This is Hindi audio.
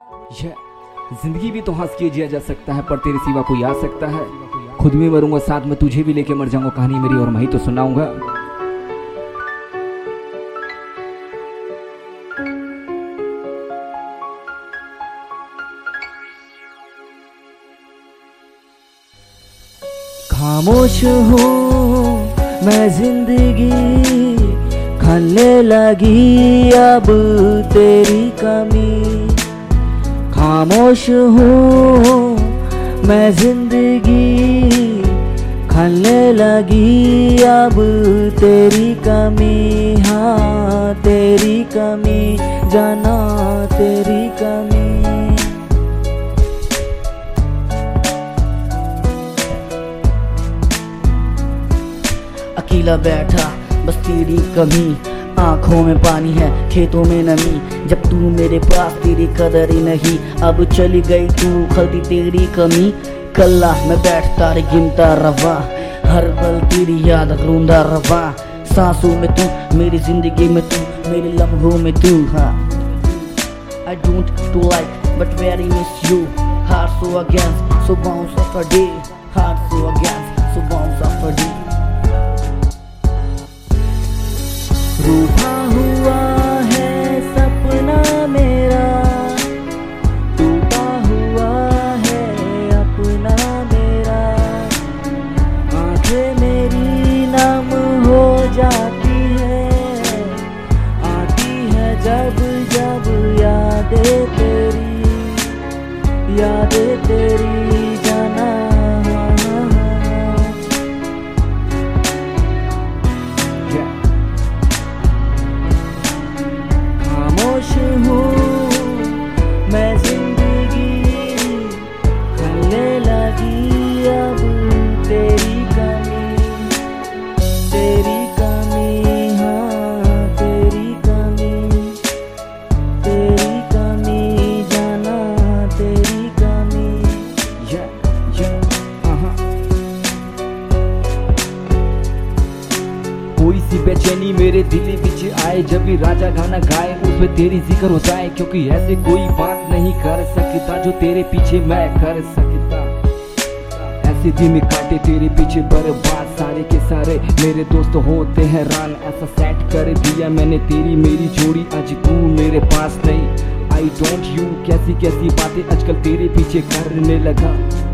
ये जिंदगी भी तो हंस के जिया जा सकता है, पर तेरे सिवा कोई आ सकता है? खुद भी मरूंगा, साथ में तुझे भी लेके मर जाऊंगा। कहानी मेरी और मैं ही तो सुनाऊंगा। खामोश हूँ मैं, जिंदगी खलने लगी अब तेरी कमी। खामोश हूँ मैं, जिंदगी खलने लगी अब तेरी कमी। हाँ तेरी कमी, जाना तेरी कमी। अकेला बैठा बस तेरी कमी, आंखों में पानी है खेतों में नमी। जब तू मेरे पास तेरी कदर ही नहीं, अब चली गई तू खलती तेरी कमी। कल्ला मैं बैठता रे गिनता रवा, हर पल तेरी याद रोंदा रवा। सांसों में तू, मेरी जिंदगी में तू, मेरे लम्हों में तू। हाँ I don't to like but very miss you. Heart so against, so bounce after day. Heart so against, so bounce after day. रूठा हुआ है सपना मेरा, टूटा हुआ है अपना मेरा। आंखें मेरी नम हो जाती है, आती है जब जब यादें तेरी जाना। खामोश हूँ मैं, जिंदगी खलने लगी अब तेरी कमी। तेरी कमी, हाँ तेरी कमी। तेरी कमी, जाना तेरी कमी। कोई सी बेचैनी मेरे दिल पीछे आए, जब भी राजा गाना गाए उसमें तेरी जिक्र हो जाए। क्योंकि ऐसे कोई बात नहीं कर सकता जो तेरे पीछे मैं कर सकता। ऐसे दिन काटे तेरे पीछे बर्बाद, सारे के सारे मेरे दोस्त होते हैं हैरान। ऐसा सेट कर दिया मैंने तेरी मेरी जोड़ी, आज तू मेरे पास नहीं। आई डोंट यू कैसी कैसी बातें आजकल तेरे पीछे करने लगा।